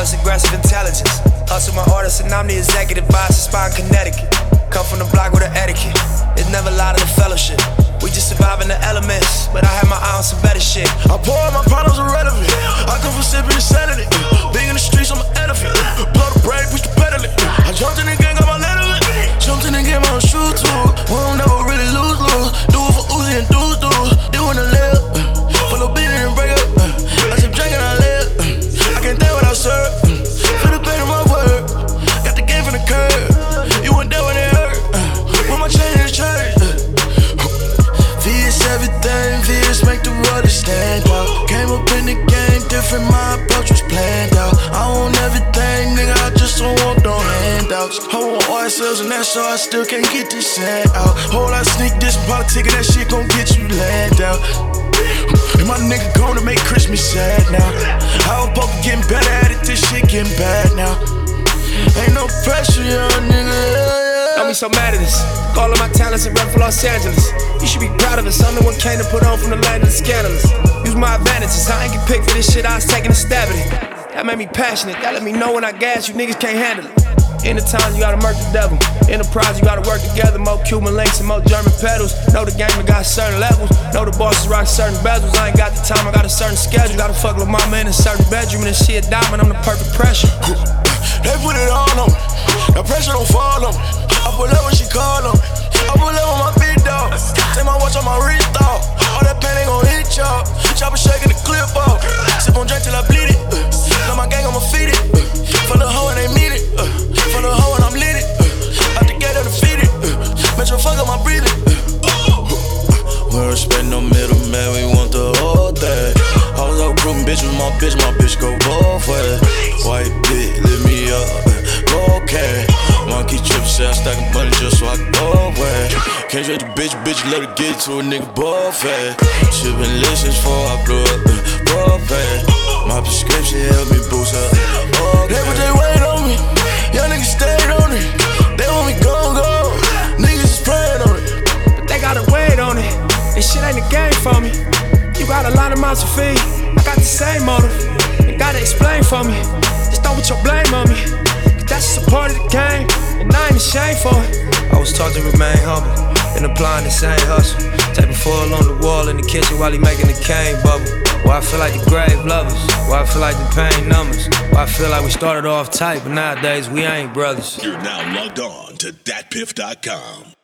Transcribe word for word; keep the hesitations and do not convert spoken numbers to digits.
Plus aggressive intelligence. Hustle my artist and I'm the executive vice of Spine, Connecticut. Come from the block with an etiquette. It's never a lot of the fellowship. We just surviving the elements, but I have my eye on some better shit. I pour my problems irrelevant. I come from sipping insanity. Being in the streets, I'm an elephant. Blow the brake, push the pedal it. I jumped in the game, got my letter in. Jumped in the game, I'm a shoot too. We don't never really lose, lose. Do it for Uzi and do do. Do in the lip. Full of beat and break up. I sip drinking, I live. I can't think without syrup. Feel the pain in my word. Got the game from the curb. You weren't there when it hurt. With my chain in the church. V is everything, V is make the world stand out. Came up in the game, different, my approach was planned out. I want everything, nigga, I just don't want no handouts. I want oil sales and that's all, I still can't get this sand out. Whole lot of sneak this politic and that shit gon' get you land out. And my nigga gonna make Christmas sad now. I was supposed to getting better at it, this shit getting bad now. Ain't no pressure, young nigga. Don't be so mad at us. All of my talents and rep for Los Angeles. You should be proud of us. I'm the one came to put on from the land of the scandalous. Use my advantages. I ain't get picked for this shit. I was taking a stab at it. That made me passionate. That let me know when I gas, you niggas can't handle it. In the times you gotta murk the devil. Enterprise you gotta work together. More Cuban links and more German pedals. Know the game, I got certain levels. Know the bosses rock certain bezels. I ain't got the time, I got a certain schedule. Gotta fuck with mama in a certain bedroom. And if she a diamond, I'm the perfect pressure. They put it all on me. The pressure don't fall on me. I pull up when she call on me. I pull up with my big dog. Take my watch on my wrist off. All that pain ain't gon' hit y'all. Chopper shaking the clip off. Sip on drink till I bleed it. Love my gang, I'ma feed it. For the hoe and they meet it. For the hoe and I'm lit it. Out the gate, I'm defeated. Metro fuck up my breathing. We don't respect no middle man, we want the whole thing. I was out grouping bitch with my bitch, my bitch go both ways. White bitch, lift me up, okay. Monkey trip, say I stacking money just so I can go away. Can't trade the bitch, bitch, let her get to a nigga buffet. Shipping listens before I blew up, propane. My prescription help me boost up, okay. They put they weight on me, young niggas stayed on it. They want me gon' go, niggas is praying on it. But they gotta wait on it. This shit ain't a game for me. You got a lot of mouths to feed. I got the same motive. You gotta explain for me. Just don't put your blame on me. Cause that's just a part of the game. And I ain't ashamed for it. I was taught to remain humble and applying the same hustle. Taping foil on the wall in the kitchen while he making the cane bubble. Why I feel like the grave lovers. Why I feel like the pain numbers. Why I feel like we started off tight, but nowadays we ain't brothers. You're now logged on to dat piff dot com.